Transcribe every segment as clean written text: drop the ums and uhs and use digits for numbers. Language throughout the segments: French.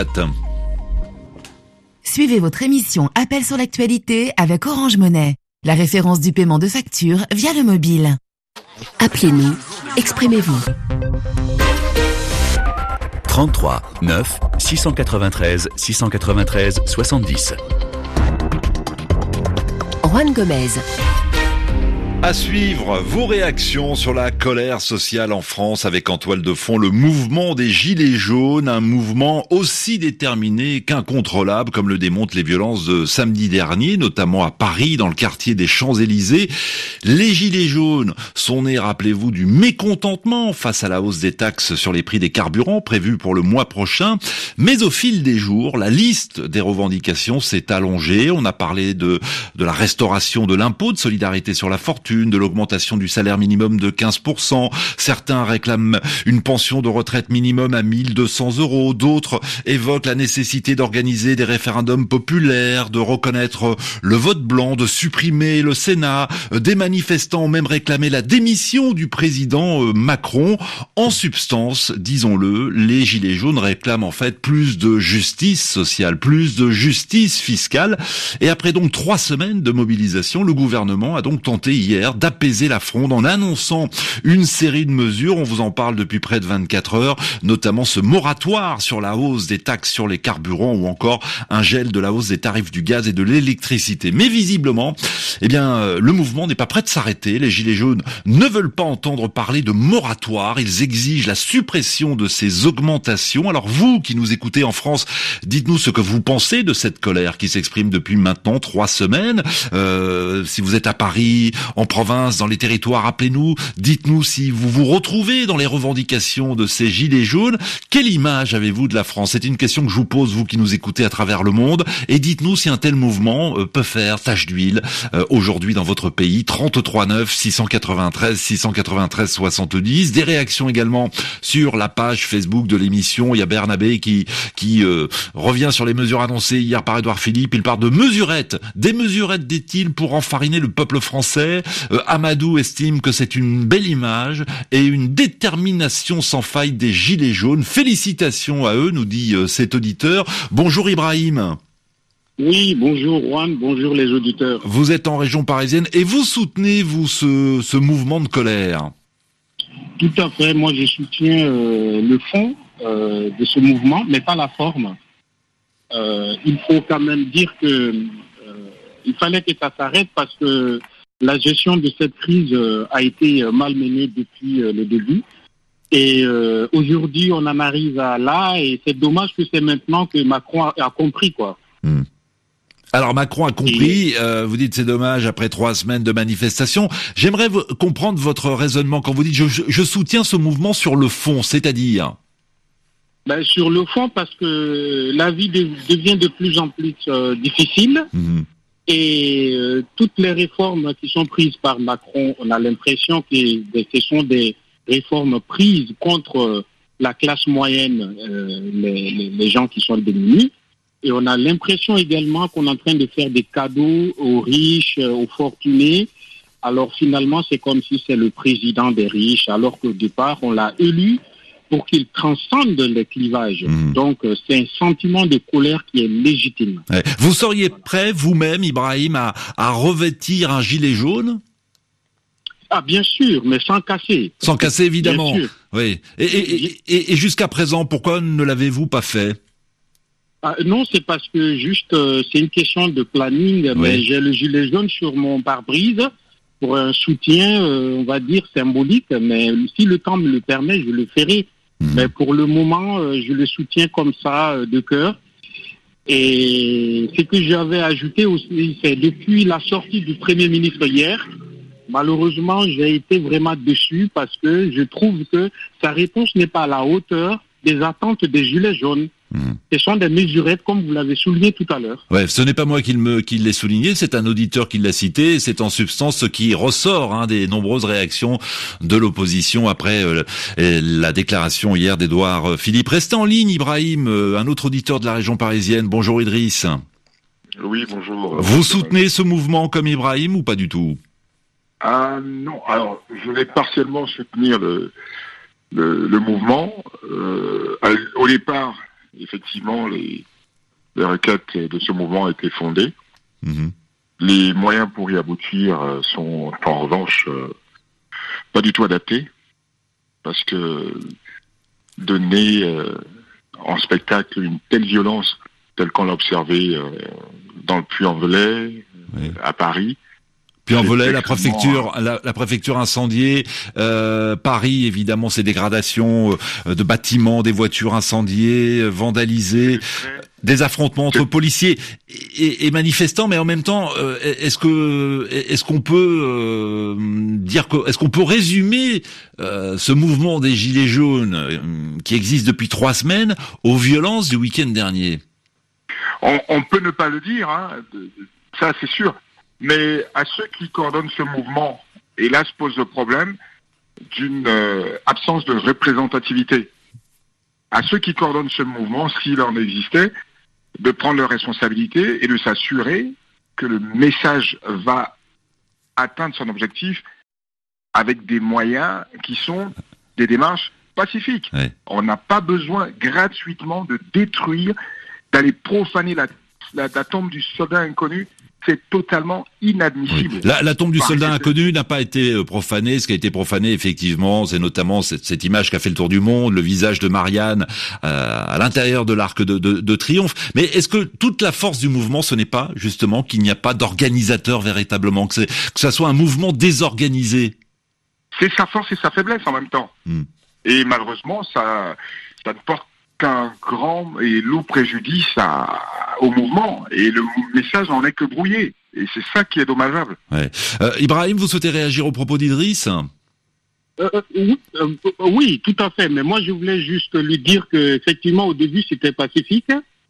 Pat. Suivez votre émission Appel sur l'actualité avec Orange Monnaie, la référence du paiement de factures via le mobile. Appelez-nous, exprimez-vous. 33 9 693 693 70. Juan Gomez. À suivre vos réactions sur la colère sociale en France avec en toile de fond le mouvement des Gilets jaunes, un mouvement aussi déterminé qu'incontrôlable comme le démontrent les violences de samedi dernier, notamment à Paris dans le quartier des Champs-Élysées. Les Gilets jaunes sont nés, rappelez-vous, du mécontentement face à la hausse des taxes sur les prix des carburants prévue pour le mois prochain. Mais au fil des jours, la liste des revendications s'est allongée. On a parlé de la restauration de l'impôt de solidarité sur la fortune, de l'augmentation du salaire minimum de 15%. Certains réclament une pension de retraite minimum à 1 200 €. D'autres évoquent la nécessité d'organiser des référendums populaires, de reconnaître le vote blanc, de supprimer le Sénat. Des manifestants ont même réclamé la démission du président Macron. En substance, disons-le, les Gilets jaunes réclament en fait plus de justice sociale, plus de justice fiscale. Et après donc 3 semaines de mobilisation, le gouvernement a donc tenté hier d'apaiser la fronde en annonçant une série de mesures. On vous en parle depuis près de 24 heures, notamment ce moratoire sur la hausse des taxes sur les carburants ou encore un gel de la hausse des tarifs du gaz et de l'électricité. Mais visiblement, le mouvement n'est pas prêt de s'arrêter. Les Gilets jaunes ne veulent pas entendre parler de moratoire. Ils exigent la suppression de ces augmentations. Alors vous qui nous écoutez en France, dites-nous ce que vous pensez de cette colère qui s'exprime depuis maintenant 3 semaines. Si vous êtes à Paris, en province, dans les territoires, appelez-nous, dites-nous si vous vous retrouvez dans les revendications de ces Gilets jaunes. Quelle image avez-vous de la France? C'est une question que je vous pose, vous qui nous écoutez à travers le monde, et dites-nous si un tel mouvement peut faire tache d'huile aujourd'hui dans votre pays. 33 9 693 693 70. Des réactions également sur la page Facebook de l'émission. Il y a Bernabé qui revient sur les mesures annoncées hier par Édouard Philippe. Il parle de mesurettes. Des mesurettes, dit-il, pour enfariner le peuple français. Amadou estime que c'est une belle image et une détermination sans faille des Gilets jaunes. Félicitations à eux, nous dit cet auditeur. Bonjour Ibrahim. Oui, bonjour Juan, bonjour les auditeurs. Vous êtes en région parisienne et vous soutenez, vous, ce mouvement de colère? Tout à fait, moi je soutiens le fond de ce mouvement, mais pas la forme. Il faut quand même dire que il fallait que ça s'arrête parce que la gestion de cette crise a été mal menée depuis le début. Et aujourd'hui, on en arrive à là, et c'est dommage que c'est maintenant que Macron a compris, quoi. Alors Macron a compris, vous dites c'est dommage après 3 semaines de manifestation. J'aimerais comprendre votre raisonnement quand vous dites je soutiens ce mouvement sur le fond, c'est-à-dire sur le fond, parce que la vie devient de plus en plus difficile. Et toutes les réformes qui sont prises par Macron, on a l'impression que ce sont des réformes prises contre la classe moyenne, les gens qui sont démunis. Et on a l'impression également qu'on est en train de faire des cadeaux aux riches, aux fortunés. Alors finalement, c'est comme si c'est le président des riches, alors qu'au départ, on l'a élu pour qu'il transcende les clivages. Donc, c'est un sentiment de colère qui est légitime. Ouais. Vous seriez prêt, vous-même, Ibrahim, à revêtir un gilet jaune? Ah, bien sûr, mais sans casser. Sans casser, évidemment. Bien sûr. Oui. Et jusqu'à présent, pourquoi ne l'avez-vous pas fait? Non, c'est parce que juste, c'est une question de planning. Oui. Mais j'ai le gilet jaune sur mon pare-brise pour un soutien, on va dire, symbolique. Mais si le temps me le permet, je le ferai. Mais pour le moment, je le soutiens comme ça, de cœur. Et ce que j'avais ajouté aussi, c'est depuis la sortie du Premier ministre hier, malheureusement, j'ai été vraiment déçu parce que je trouve que sa réponse n'est pas à la hauteur des attentes des Gilets jaunes. Ce sont des mesurettes, comme vous l'avez souligné tout à l'heure. Ouais, ce n'est pas moi qui l'ai souligné, c'est un auditeur qui l'a cité. C'est en substance ce qui ressort des nombreuses réactions de l'opposition après la déclaration hier d'Édouard Philippe. Restez en ligne, Ibrahim, un autre auditeur de la région parisienne. Bonjour Idriss. Oui, bonjour. Vous soutenez ce mouvement comme Ibrahim ou pas du tout? Non, alors je vais partiellement soutenir le mouvement. Au départ, effectivement, les requêtes de ce mouvement étaient fondées. Les moyens pour y aboutir sont en revanche pas du tout adaptés, parce que donner en spectacle une telle violence telle qu'on l'a observée dans le Puy-en-Velay, à Paris. Puy-en-Velay, la préfecture incendiée, Paris, évidemment, ces dégradations de bâtiments, des voitures incendiées, vandalisées, des affrontements entre policiers et manifestants, mais en même temps, est-ce qu'on peut est-ce qu'on peut résumer ce mouvement des Gilets jaunes qui existe depuis 3 semaines aux violences du week-end dernier? On peut ne pas le dire, hein, ça c'est sûr. Mais à ceux qui coordonnent ce mouvement, et là se pose le problème d'une absence de représentativité. À ceux qui coordonnent ce mouvement, s'il en existait, de prendre leurs responsabilités et de s'assurer que le message va atteindre son objectif avec des moyens qui sont des démarches pacifiques. Ouais. On n'a pas besoin gratuitement de détruire, d'aller profaner la tombe du soldat inconnu. C'est totalement inadmissible. Oui. La tombe du soldat inconnu n'a pas été profanée. Ce qui a été profané, effectivement, c'est notamment cette image qui a fait le tour du monde, le visage de Marianne à l'intérieur de l'Arc de Triomphe. Mais est-ce que toute la force du mouvement, ce n'est pas justement qu'il n'y a pas d'organisateur véritablement, que ça soit un mouvement désorganisé? C'est sa force et sa faiblesse en même temps. Et malheureusement, ça ne porte qu'un grand et lourd préjudice au mouvement, et le message n'en est que brouillé, et c'est ça qui est dommageable. Ouais. Ibrahim, vous souhaitez réagir au propos d'Idriss? Oui, tout à fait, mais moi je voulais juste lui dire que effectivement au début c'était pacifique,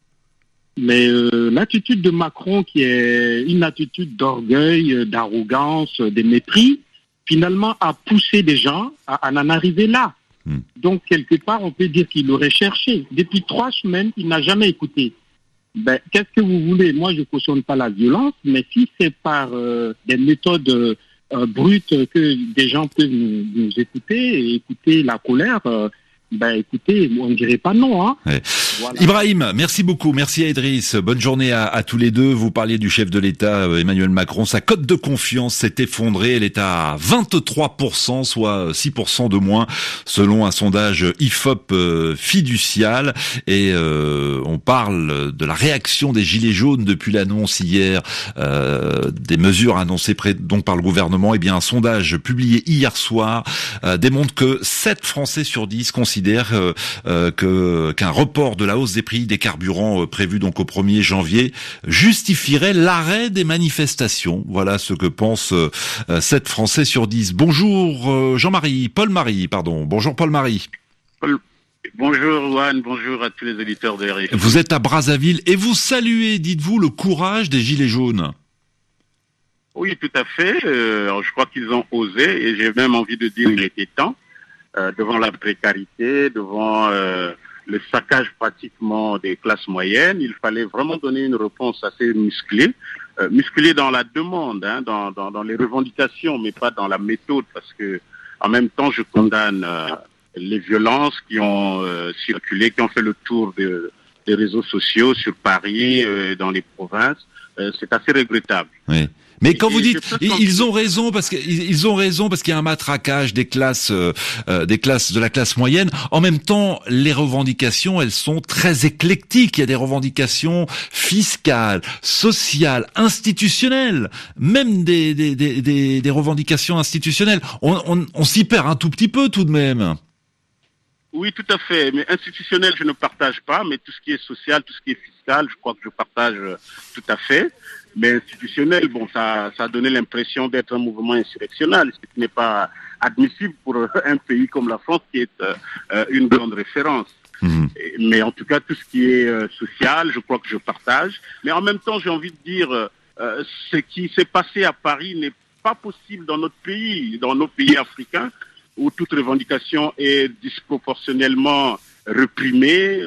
mais l'attitude de Macron, qui est une attitude d'orgueil, d'arrogance, de mépris, finalement a poussé des gens à en arriver là. Donc, quelque part, on peut dire qu'il aurait cherché. Depuis 3 semaines, il n'a jamais écouté. Qu'est-ce que vous voulez? Moi, je ne cautionne pas la violence, mais si c'est par des méthodes brutes que des gens peuvent nous écouter et écouter la colère, écoutez, on ne dirait pas non. Hein. Ouais. Voilà. Ibrahim, merci beaucoup. Merci à Idriss. Bonne journée à tous les deux. Vous parliez du chef de l'État, Emmanuel Macron. Sa cote de confiance s'est effondrée. Elle est à 23%, soit 6% de moins, selon un sondage IFOP fiducial. Et on parle de la réaction des Gilets jaunes depuis l'annonce hier des mesures annoncées donc par le gouvernement. Eh bien, un sondage publié hier soir démontre que 7 Français sur 10 considèrent qu'un report de la hausse des prix des carburants prévu donc au 1er janvier justifierait l'arrêt des manifestations. Voilà ce que pensent 7 Français sur 10. Bonjour Paul-Marie. Bonjour Paul-Marie. Bonjour Juan, bonjour à tous les auditeurs de RFI. Vous êtes à Brazzaville et vous saluez, dites-vous, le courage des Gilets jaunes. Oui, tout à fait. Je crois qu'ils ont osé, et j'ai même envie de dire qu'il était temps, devant la précarité, devant le saccage pratiquement des classes moyennes. Il fallait vraiment donner une réponse assez musclée dans la demande, hein, dans les revendications, mais pas dans la méthode, parce que en même temps, je condamne les violences qui ont circulé, qui ont fait le tour des réseaux sociaux sur Paris, dans les provinces. C'est assez regrettable. Oui. Mais quand vous dites ils ont raison parce qu'il y a un matraquage des classes de la classe moyenne, en même temps les revendications, elles sont très éclectiques. Il y a des revendications fiscales, sociales, institutionnelles, même des revendications institutionnelles. On s'y perd un tout petit peu tout de même. Oui, tout à fait. Mais institutionnel, je ne partage pas. Mais tout ce qui est social, tout ce qui est fiscal, je crois que je partage tout à fait. Mais institutionnel, bon, ça a donné l'impression d'être un mouvement insurrectionnel, ce qui n'est pas admissible pour un pays comme la France, qui est une grande référence. Mais en tout cas, tout ce qui est social, je crois que je partage. Mais en même temps, j'ai envie de dire, ce qui s'est passé à Paris n'est pas possible dans notre pays, dans nos pays africains, où toute revendication est disproportionnellement réprimée.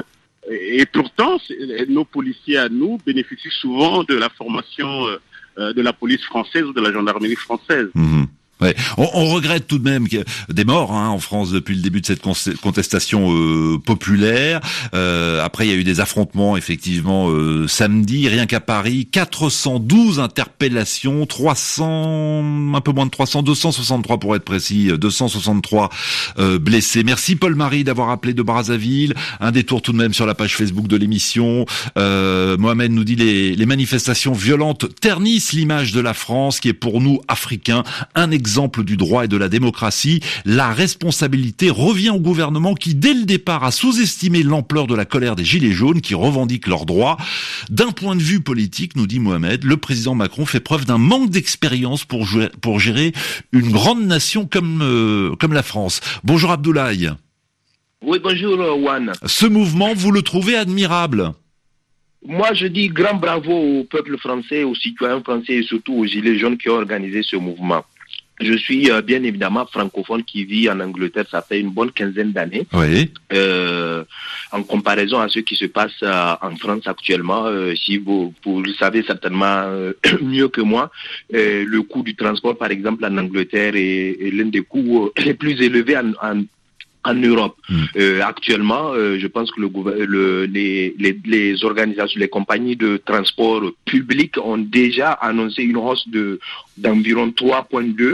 Et pourtant, nos policiers à nous bénéficient souvent de la formation de la police française ou de la gendarmerie française. Ouais. On regrette tout de même des morts en France depuis le début de cette contestation populaire. Après, il y a eu des affrontements effectivement samedi, rien qu'à Paris, 412 interpellations, 300, un peu moins de 300, 263 pour être précis, 263 blessés. Merci Paul-Marie d'avoir appelé de Brazzaville. Un détour tout de même sur la page Facebook de l'émission. Mohamed nous dit les manifestations violentes ternissent l'image de la France qui est pour nous Africains un exemple du droit et de la démocratie. La responsabilité revient au gouvernement qui, dès le départ, a sous-estimé l'ampleur de la colère des Gilets jaunes qui revendiquent leurs droits. D'un point de vue politique, nous dit Mohamed, le président Macron fait preuve d'un manque d'expérience pour gérer une grande nation comme la France. Bonjour Abdoulaye. Oui, bonjour Juan. Ce mouvement, vous le trouvez admirable ? Moi, je dis grand bravo au peuple français, aux citoyens français et surtout aux Gilets jaunes qui ont organisé ce mouvement. Je suis bien évidemment francophone qui vit en Angleterre, ça fait une bonne quinzaine d'années. Oui. En comparaison à ce qui se passe en France actuellement, si vous le savez certainement mieux que moi, le coût du transport par exemple en Angleterre est l'un des coûts les plus élevés en Europe. Actuellement, je pense que les organisations, les compagnies de transport public ont déjà annoncé une hausse d'environ 3,2%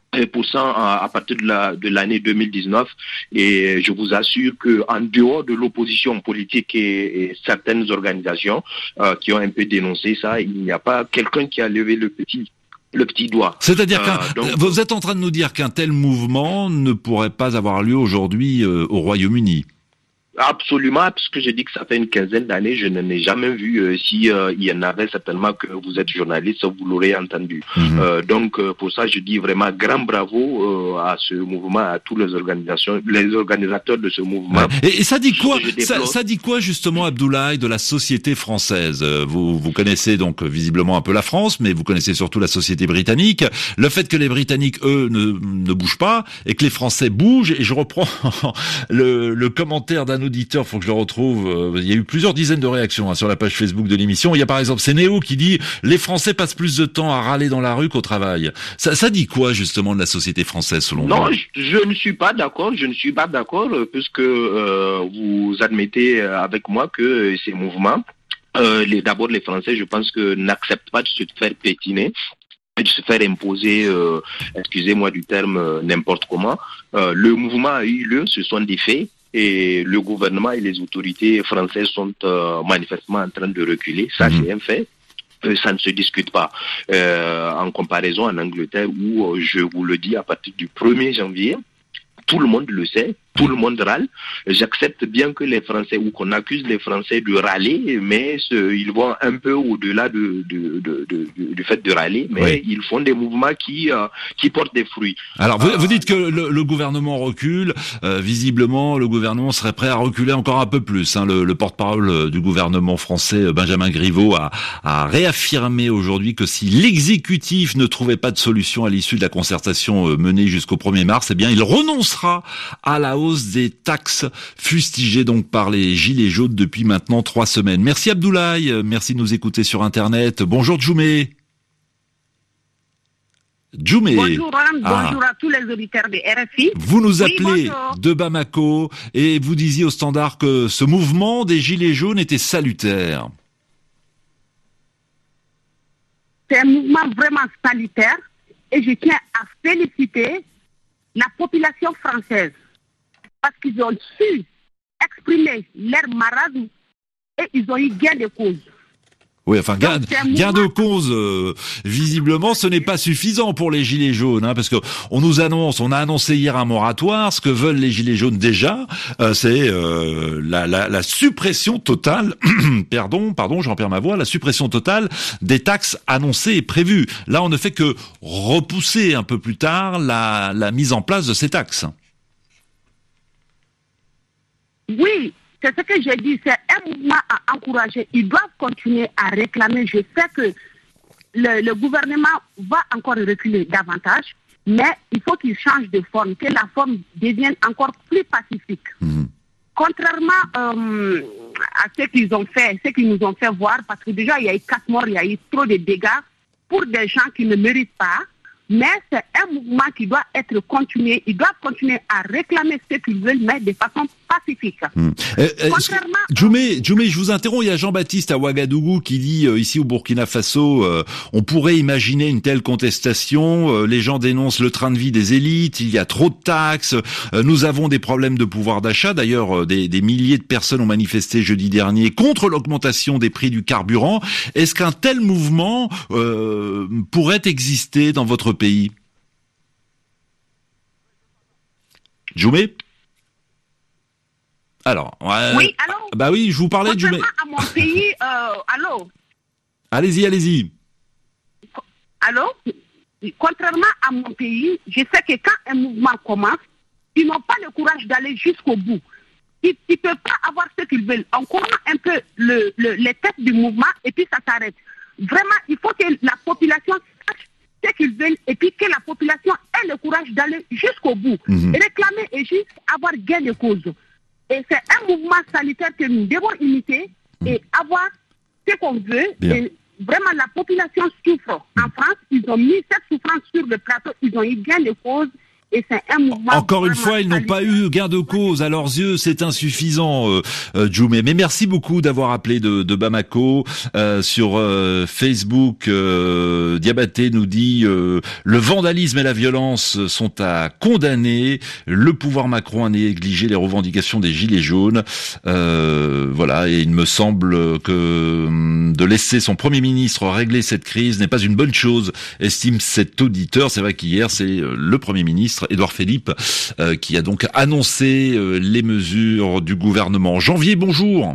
à partir de l'année 2019, et je vous assure que en dehors de l'opposition politique et certaines organisations qui ont un peu dénoncé ça, il n'y a pas quelqu'un qui a levé le petit doigt. C'est-à-dire vous êtes en train de nous dire qu'un tel mouvement ne pourrait pas avoir lieu aujourd'hui au Royaume-Uni. Absolument, parce que je dis que ça fait une quinzaine d'années, je n'en ai jamais vu. Si il y en avait, certainement que vous êtes journaliste, vous l'aurez entendu. Donc pour ça, je dis vraiment grand bravo à ce mouvement, à tous les organisateurs de ce mouvement. Ouais. Et ça dit quoi ça dit quoi justement, Abdoulaye, de la société française ? Vous connaissez donc visiblement un peu la France, mais vous connaissez surtout la société britannique. Le fait que les Britanniques, eux, ne bougent pas et que les Français bougent, et je reprends le commentaire d'un auditeur, faut que je le retrouve. Il y a eu plusieurs dizaines de réactions sur la page Facebook de l'émission. Il y a par exemple, c'est Néo qui dit « Les Français passent plus de temps à râler dans la rue qu'au travail ». Ça dit quoi justement de la société française selon vous ? Non, je ne suis pas d'accord. Puisque vous admettez avec moi que ces mouvements, d'abord les Français, je pense que n'acceptent pas de se faire pétiner, de se faire imposer, excusez-moi du terme, n'importe comment. Le mouvement a eu lieu, ce sont des faits. Et le gouvernement et les autorités françaises sont manifestement en train de reculer. Ça, c'est un fait. Ça ne se discute pas. En comparaison en Angleterre, où, je vous le dis, à partir du 1er janvier, tout le monde le sait, tout le monde râle. J'accepte bien que les Français, ou qu'on accuse les Français de râler, mais ils vont un peu au-delà du fait de râler, mais ils font des mouvements qui portent des fruits. Alors vous dites que le gouvernement recule, visiblement le gouvernement serait prêt à reculer encore un peu plus. Le porte-parole du gouvernement français, Benjamin Griveaux, a réaffirmé aujourd'hui que si l'exécutif ne trouvait pas de solution à l'issue de la concertation menée jusqu'au 1er mars, eh bien il renoncera à la hausse des taxes fustigées donc par les Gilets jaunes depuis maintenant 3 semaines. Merci Abdoulaye, merci de nous écouter sur Internet. Bonjour Djoumé. Bonjour bonjour à tous les auditeurs de RFI. Vous nous appelez de Bamako et vous disiez au Standard que ce mouvement des Gilets jaunes était salutaire. C'est un mouvement vraiment salutaire et je tiens à féliciter la population française parce qu'ils ont su exprimer leur marasme et ils ont eu gain de cause. Oui, enfin, gain de cause, visiblement, ce n'est pas suffisant pour les Gilets jaunes, parce que on a annoncé hier un moratoire. Ce que veulent les Gilets jaunes déjà, c'est la suppression totale, pardon, j'en perds ma voix, la suppression totale des taxes annoncées et prévues. Là, on ne fait que repousser un peu plus tard la mise en place de ces taxes. Oui. C'est ce que j'ai dit, c'est un mouvement à encourager. Ils doivent continuer à réclamer. Je sais que le gouvernement va encore reculer davantage, mais il faut qu'il change de forme, que la forme devienne encore plus pacifique. Contrairement à ce qu'ils ont fait, ce qu'ils nous ont fait voir, parce que déjà il y a eu 4 morts, il y a eu trop de dégâts pour des gens qui ne méritent pas. Mais c'est un mouvement qui doit être continué. Ils doivent continuer à réclamer ce qu'ils veulent, mais de façon pacifique. Djoumé, je vous interromps. Il y a Jean-Baptiste à Ouagadougou qui dit ici au Burkina Faso, on pourrait imaginer une telle contestation. Les gens dénoncent le train de vie des élites. Il y a trop de taxes. Nous avons des problèmes de pouvoir d'achat. D'ailleurs, des milliers de personnes ont manifesté jeudi dernier contre l'augmentation des prix du carburant. Est-ce qu'un tel mouvement pourrait exister dans votre pays? Djoumé? Alors, oui, allô? Bah oui, je vous parlais de Djoumé. À mon pays, allô? Allez-y. Allô? Contrairement à mon pays, je sais que quand un mouvement commence, ils n'ont pas le courage d'aller jusqu'au bout. Ils ne peuvent pas avoir ce qu'ils veulent. On commence un peu les têtes du mouvement et puis ça s'arrête. Vraiment, il faut que la population sache ce qu'ils veulent et puis que la population ait le courage d'aller jusqu'au bout. Réclamer et juste avoir gain de cause. Et c'est un mouvement sanitaire que nous devons imiter et avoir ce qu'on veut. Et vraiment, la population souffre. En France, ils ont mis cette souffrance sur le plateau, ils ont eu gain de cause. Et c'est un mouvement. Encore une fois, ils n'ont pas eu gain de cause. À leurs yeux, c'est insuffisant, Djoumé. Mais merci beaucoup d'avoir appelé de Bamako. Sur Facebook, Diabaté nous dit le vandalisme et la violence sont à condamner. Le pouvoir Macron a négligé les revendications des Gilets jaunes. Voilà, et il me semble que de laisser son Premier ministre régler cette crise n'est pas une bonne chose, estime cet auditeur. C'est vrai qu'hier, c'est le Premier ministre Édouard Philippe qui a donc annoncé les mesures du gouvernement. Janvier, bonjour.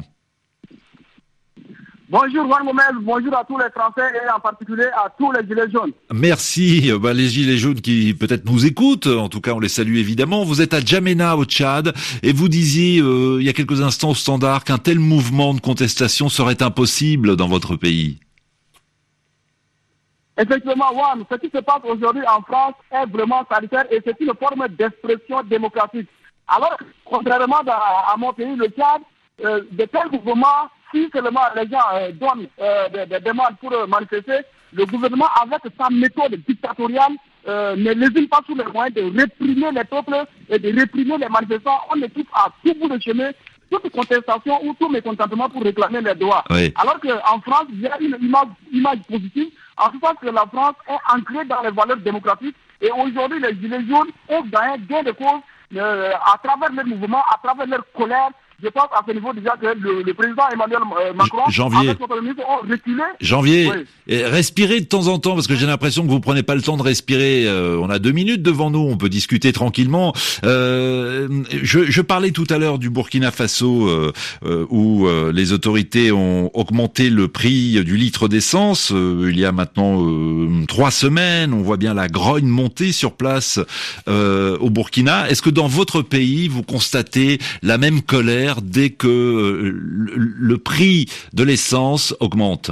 Bonjour Juan Gomez, bonjour à tous les Français et en particulier à tous les Gilets jaunes. Merci, les Gilets jaunes qui peut-être nous écoutent, en tout cas on les salue évidemment. Vous êtes à Djamena au Tchad et vous disiez il y a quelques instants au Standard qu'un tel mouvement de contestation serait impossible dans votre pays. Effectivement, Juan, ce qui se passe aujourd'hui en France est vraiment salutaire et c'est une forme d'expression démocratique. Alors, contrairement à mon pays, le Tchad, de tels mouvements, si seulement les gens donnent des demandes pour manifester, le gouvernement, avec sa méthode dictatoriale, ne lésine pas sur les moyens de réprimer les peuples et de réprimer les manifestants. On les trouve à tout bout de chemin, toute contestation ou tout mécontentement pour réclamer les droits. Oui. Alors qu'en France, il y a une image positive, en ce sens que la France est ancrée dans les valeurs démocratiques et aujourd'hui les Gilets jaunes ont gagné gain de cause à travers leur mouvement, à travers leur colère. Je pense à ce niveau déjà que le président Emmanuel Macron avec son Premier ministre ont reculé. Janvier, oui. Respirez de temps en temps parce que j'ai l'impression que vous prenez pas le temps de respirer. On a 2 minutes devant nous, on peut discuter tranquillement. Je parlais tout à l'heure du Burkina Faso où les autorités ont augmenté le prix du litre d'essence. Il y a maintenant 3 semaines, on voit bien la grogne monter sur place au Burkina. Est-ce que dans votre pays, vous constatez la même colère dès que le prix de l'essence augmente?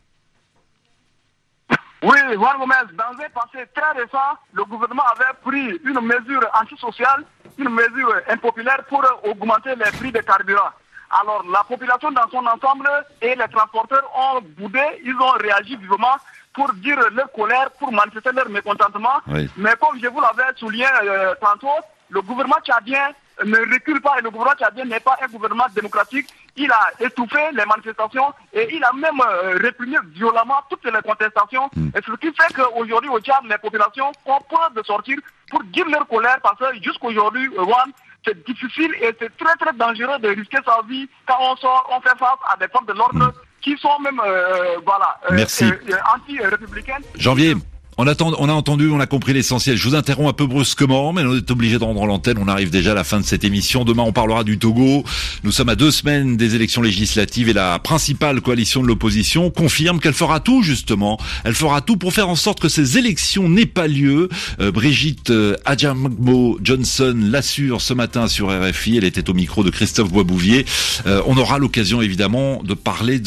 Oui, Juan Gomez, dans un passé très récent, le gouvernement avait pris une mesure antisociale, une mesure impopulaire pour augmenter les prix des carburants. Alors, la population dans son ensemble et les transporteurs ont boudé, ils ont réagi vivement pour dire leur colère, pour manifester leur mécontentement. Oui. Mais comme je vous l'avais souligné tantôt, le gouvernement tchadien ne recule pas et le gouvernement tchadien n'est pas un gouvernement démocratique. Il a étouffé les manifestations et il a même réprimé violemment toutes les contestations. Et ce qui fait qu'aujourd'hui au Tchad, les populations ont peur de sortir pour dire leur colère parce que jusqu'aujourd'hui, c'est difficile et c'est très très dangereux de risquer sa vie quand on sort, on fait face à des forces de l'ordre qui sont même anti-républicaines. Janvier. On a entendu, on a compris l'essentiel. Je vous interromps un peu brusquement, mais on est obligé de rendre l'antenne. On arrive déjà à la fin de cette émission. Demain, on parlera du Togo. Nous sommes à 2 semaines des élections législatives et la principale coalition de l'opposition confirme qu'elle fera tout, justement. Elle fera tout pour faire en sorte que ces élections n'aient pas lieu. Brigitte Adjambo Johnson l'assure ce matin sur RFI. Elle était au micro de Christophe Boisbouvier. On aura l'occasion, évidemment, de parler